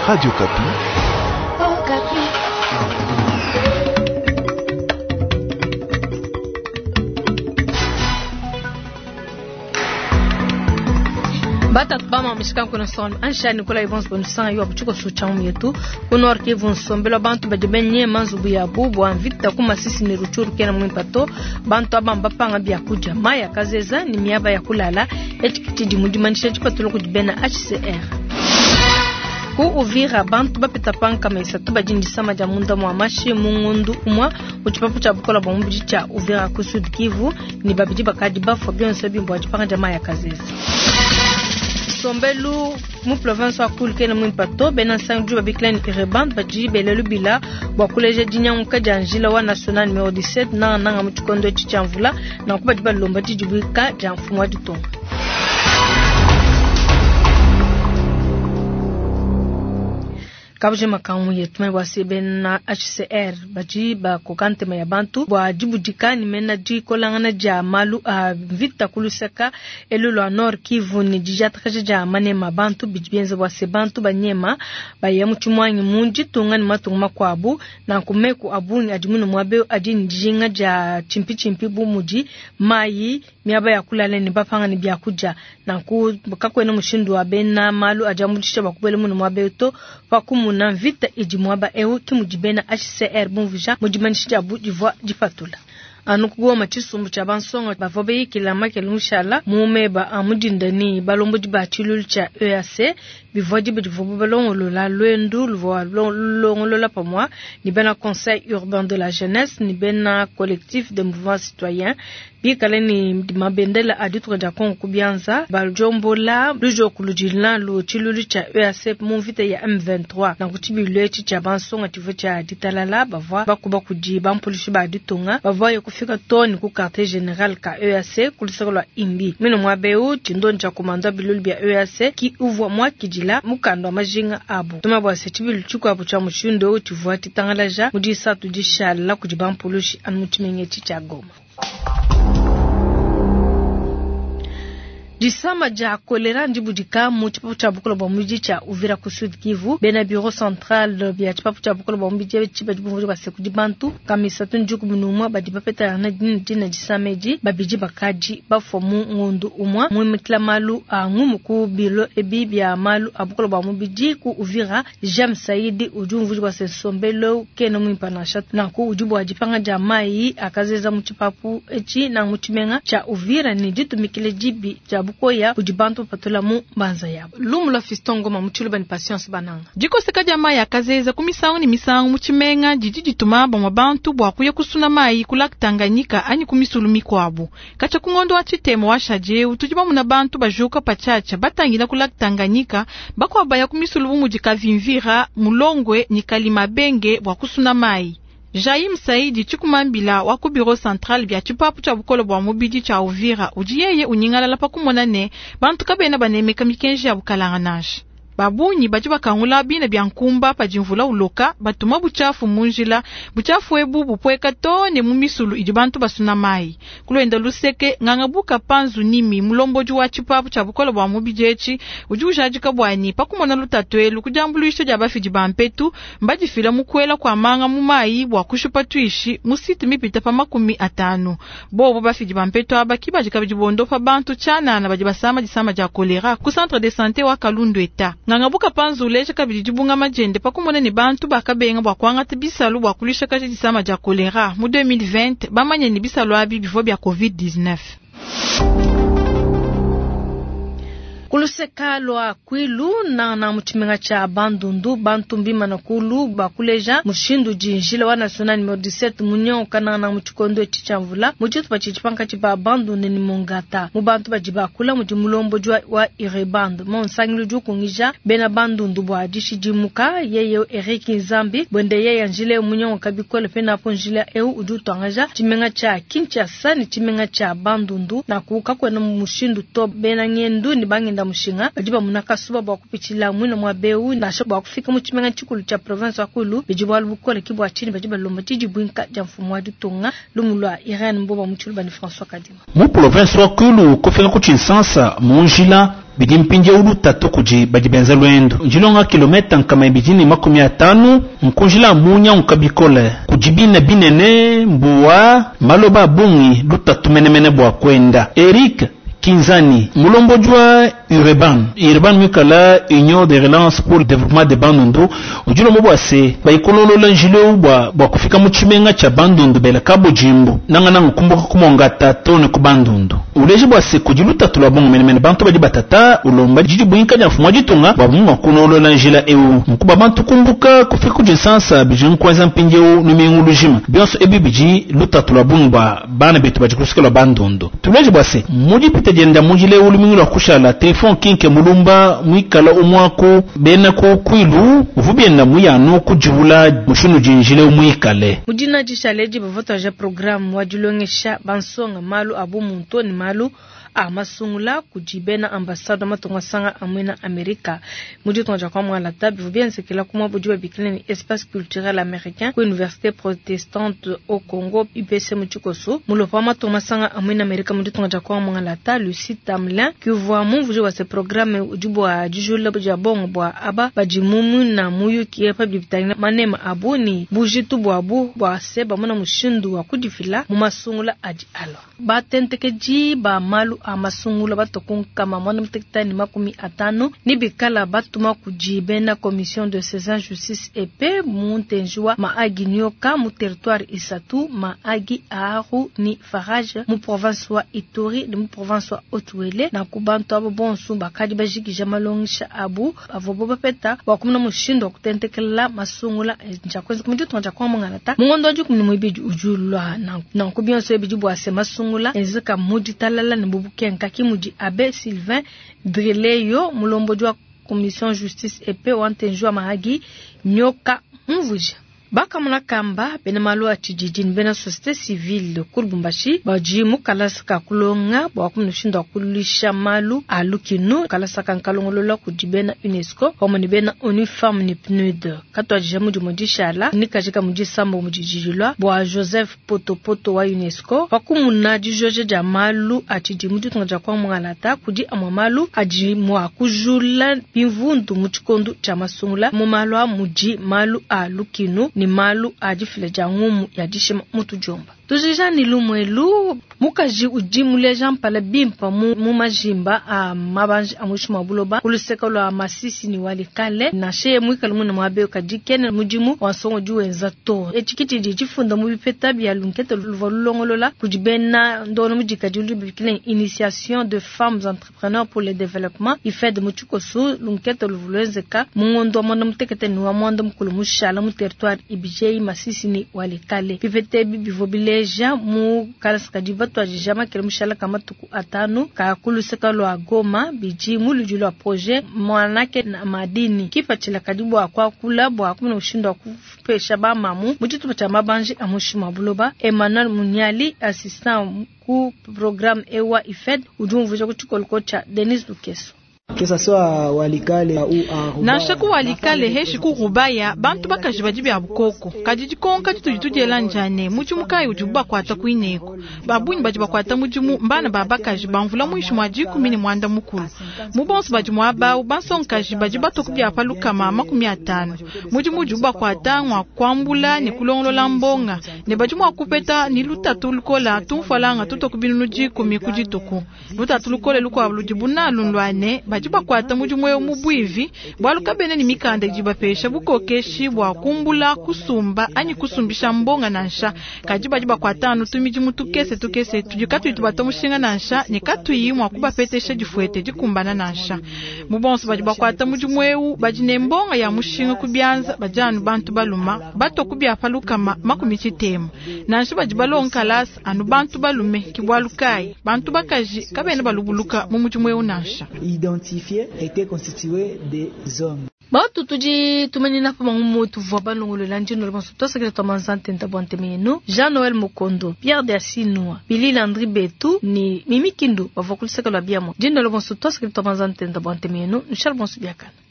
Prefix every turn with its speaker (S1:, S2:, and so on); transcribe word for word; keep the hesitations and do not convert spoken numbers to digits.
S1: Radio Kapi.
S2: Oh, Kapi. Bata bama mishika kuna son ansha Nicola Evans bonsan yo abuchuko suchamu yetu kuna orke vonson belo bantu bajebenye manzubu ya bubu anvita kuma sisi ni ruchuru kena mwimpato bantu abamba panga bya kuja maya kazeza ni miaba ya kulala etikiti mudimanisha chipatulo kujibena H C R ku Uvira bantu bapita panka mesa tubajindi sama jamunda mwamashi mungundu umwa uchipapu cha bukola bombuji cha Uvira kusud Kivu ni babiji bakadi bafo byonse bimbo ajipanga jamaa ya kazeza Sombelu mu province wa kulke na mwimpato bena sanju babiklen ireband baji belelu bila ba college dinyanguka janjila wa national numéro dix-sept na nanga muchikondo chichamvula na kuba diba lomba jibuika jamfumwa ditonga kabje makamu yetume wasibe na H C R baji ba kokante ma yabantu wa jibudika ni mena ji kolangana ja malu a vita kulusaka elulu a nord Kivu ni jijatakaje ja mane mabantu bijibenza wase bantu banyema ba yamuchumwanyi munji tungani matunguma kwabu na kumeku abuni adimunu mwabe adini jinga ja chimpi chimpi bumuji mayi miaba ya kulale ni bapanga ni byakuja na ku kakwena mushindu wa bena malu ajamudisha bakubele munu mwabe to pakumu na vita ijimwaba ewu kimujibena H C R bunvija mujimanisha abu divwa jifatula anukuwa machisumbu cha bansongo bavobe ikila makelumushala mumeba amudindani balombo dibachilul cha E A C bivodi bivobo balongo lola lwendu lvo longo lola pamwa ni bena conseil urbain de la jeunesse ni bena collectif de mouvement citoyen bikale ni mabendela aditre ja kongo kubianza baljombola lujo kulujilna lo chilulu cha E A C mumvita ya M vingt-trois na kutibilwe cha bansongo tivo cha ditalala bavwa bakuba kujiba mpolishi ba ditonga bavwa yokufika toni ku quartier général ka E A C kulisokolwa imbi mino mwabeu tindoni cha komanda bilulu bya E A C ki uvwa mwa kijila mukando majinga abu tuma bwa setibil chuko abu cha mushindo tivwa titangalaja mudisa tudishala kujiba mpolishi anmutimenye cha Goma. Disama ja kolera ndibudika mu chipapu cha bukola bomiji cha Uvira kusud Kivu bena bureau central bya chipapu cha bukola bomiji chipa jibungu ba sekudi bantu kamisa tunjuku munumwa badipapeta na dina disameji babiji bakaji bafomu ngundu umwa mwimikla malu angumu ku bilo ebibya malu abukola bomiji ku Uvira Jam Saidi ujumvu kwa sesombelo keno mwimpanasha na ku ujubu ajipanga jamai akazeza mu chipapu echi na mutimenga cha Uvira ni jitumikile jibi cha bukoya ujibantu patula mu banza yabo lumula fistongo mamuchulu bani patience bananga jiko seka jamaa ya kazeza kumisangu ni misangu muchimenga jijiji tumaba mabantu bwakuye kusuna mai kulakutanganyika ani kumisulumi kwabu kacha kungondo wa chitemo wa shaje utujiba muna bantu bajuka pachacha batangila kulakutanganyika bakwa baya kumisulumu mujikavimvira mulongwe nikalima benge bwakusuna mai Jaim Saidi chikumambila wa ku bureau central bya chipapu cha bukolo bwa mubidi cha Uvira ujiyeye unyingala lapa kumonane bantu kabena banemeka mikenji ya bukalanganaje babunyi baji bakangula bina byankumba pajimvula uloka batuma buchafu munjila buchafu ebu bupweka tone mumisulu ijibantu basuna mai kulwenda luseke ngangabuka panzu nimi mulomboju wa chipapu cha bukola bwa mubijechi ujujaji kabwani pakumona lutatwelu kujambuluisho jabafiji bampetu mbajifila mukwela kwa manga mumai bwa kushupatwishi musiti mipita pa makumi atanu bobo bafiji bampetu abaki bajikabijibondo pa bantu chana na bajibasama jisama ja kolera ku centre de santé wa Kalundu eta ngangabuka panzu leje kabidi jibunga majende pakumona ni bantu bakabenga bwa kwanga tibisalu bwa kulisha kaje jisama ja kolera mu deux mille vingt bamanya ni bisalu abi bifo bya covid dix-neuf. Kuluseka lwa kwilu na na mutimenga cha bandundu bantu mbima na kulu bakuleja mushindu jinjila wa national numéro dix-sept munyo kana na muchikondo chichamvula muchitu pachichipanga chipa bandundu ni mungata mubantu bajiba kula mujimulombo jwa wa ireband monsangilu jukungija bena bandundu bwa dishijimuka yeye Eric Nzambi bonde yeye njile munyo kabikole pena ponjila eu ujutangaja chimenga cha Kinshasa ni chimenga cha bandundu na kuka kwena mushindu to bena nyendu ni bangi mushinga bajiba munaka suba bwa kupichila mwino mwabeu na shoba kufika muchimenga chikulu cha province wa kulu bijiba lubukole kibwa chini bajiba lombati bwinka jamfumu wa dutunga lumulwa Irene Mboba muchulu bani François Kadima
S3: mu province wa kulu kufika ku Kinshasa munjila
S1: bidi mpinje ulu tatu kuji badi benza lwendo njilonga kilometa nkama ibijini makumi atanu nkunjila munya unkabikole kujibina binene mbuwa maloba bungi lutatu menemene bwa kwenda Eric Kinzani mulombojwa Urban Urban mikala Union de relance pour le développement de Bandundu ujulo mobwase bayikololo lanjile ubwa bwa kufika mu chimenga cha Bandundu bela kabo jimbo nanga nanga kumbuka kumonga tatone ku Bandundu uleje bwase kujiluta tulabongo menemene bantu badi batata ulomba jiji buinka nya fumwa jitunga babumwa kunolo lanjila ewu mkuba bantu kumbuka kufika kujinsansa bijin kwanza mpinje u numengulujima bionso ebibiji luta tulabongo bana betu bajikusika Bandundu tuleje bwase muji pite jenda mujile ulumingu la kushala telefon kinke mulumba mwikala umwako bena ko kwilu uvubienda muyano kujibula mushunu jinjile umwikale
S2: mujina jishaleji bavota ja program wajulongesha bansonga malu abu muntoni malu amasungula kujibena ambassador matonga sanga amwena Amerika mudi tonja kwa mwala tabi vubien sekela kuma bujiwa bikile ni espace culturel américain ku université protestante au Congo I P C muchikoso mulopa matonga sanga amwena Amerika mudi tonja kwa mwala ta Lucie Tamlin ki voit mon bujiwa ce programme ujibwa jujula bujiwa bongo bwa aba bajimumu na muyu ki epa bibitani manema abuni bujitu bwa abu bwa seba muna mushindu wa kudifila mumasungula aji alo ba tenteke ji ba malu amasungula batokunka mamona mtekitani makumi atano ni bikala batuma kujibena commission de cession justice et paix muntenjua maagi nyoka mu territoire isatu maagi ahu ni farage mu province wa Ituri ni mu province wa Otuele na kubantu abo bonsu bakadi bajiki jamalongisha abu avobo bapeta wakumna mushindo kutentekela masungula njakwenza kumiju tonja kwa mwangalata mungondo ajuku ni mwibiji ujulwa na na kubionso ebiji bwase masungula ezeka mudi talala ni bubu kenka kimuji abe Sylvain Dreleyo mulombojwa commission justice et paix wantenjwa mahagi nyoka mvuja baka muna kamba bena malu atijijini bena société civile kulbumbashi bajimu kalasaka kulonga bakumnushinda kulisha malu alukinu kalasaka nkalongolola kujibena UNESCO homoni bena ONU Femmes ni P N U D katwa jamu jumodishala nikajika mujisambo mujijilwa bwa Joseph Potopoto wa UNESCO bakumuna jijoje ja malu atijimu tunga kwa mwangalata kuji amamalu ajimu akujula pinvundu muchikondo cha masungula mu malu muji malu alukinu ni malu ajifile jangumu ya dishima mutu jomba tujija ni lumwelu mukaji ujimule jampala bimpa mu, mu majimba a mabanji amushima buloba kuluseka lo amasisi ni walikale na sheye mwika lumuna mwabe kajikene mujimu wansongo juwenza to echikiti jifunda mu bipeta bya lunkete luvolongolola kujibena ndono mujika julu bikile initiation de femmes entrepreneurs pour le développement ife de muchukosu lunkete luvolenzeka mungondo mona mutekete ni wa mondo mukulu mushala mu territoire ibijei masisi ni walikale pipete bibivobile ja mu kalasaka divatwa jama kelemushala kama tuku atanu ka kuluseka lo Goma biji mu lujulo projet mwanake na madini kipachila kadibu akwa kula bwa kumuna ushindo kupesha ba mamu mujitu cha mabanji amushima buloba Emmanuel Munyali assistant ku programme ewa ifed ujumvuja kuchikolkocha Denis Lukeso
S3: kesa soa walikale au a
S4: na shaku walikale heshi ku rubaya bantu bakajibajibi abukoko kajijikonka jitujitujela njane muchumukai ujuba kwata kuineko babunyi bajiba kwata mujumu mbana babakaji bamvula mwishu mwajiku mini mwanda mukulu mubonsu bajimu abau bansonkaji bajiba tokubya paluka mama makumi atano mujumu ujuba kwata ngwa kwambula ni kulongolola mbonga ne bajimu akupeta ni lutatu lukola tumfalanga tutokubinu jiku mikujituku lutatu lukola luko abulujibuna lundwane bajiba kwata mujumwe omubwivi bwaluka bene ni mikanda jiba pesha bukokeshi bwa kumbula kusumba anyi kusumbisha mbonga nansha kajiba jiba kwata anu tumiji mutukese tukese tujikatu itubato mushinga nansha ni katu yimwa kuba petesha jifuete jikumbana nansha mubonso bajiba kwata mujumwe bajine mbonga ya mushinga kubyanza bajanu bantu baluma bato kubya palukama makumi chitemu nansha bajiba lonkalas anu bantu balume kibwalukai bantu bakaji kabene balubuluka mu mujumwe unansha
S3: identifié était constitué des hommes.
S2: Batu tuji tumeni na fama umutu voba nungulu lanji nuru bansu to sekreto manzante ntabante menu Jean-Noël Mukondo Pierre de Asinua Billy Landry Betu ni Mimi Kindu bavokulu sekalo biamo jindo lo bansu to sekreto manzante ntabante menu nshar bansu biakana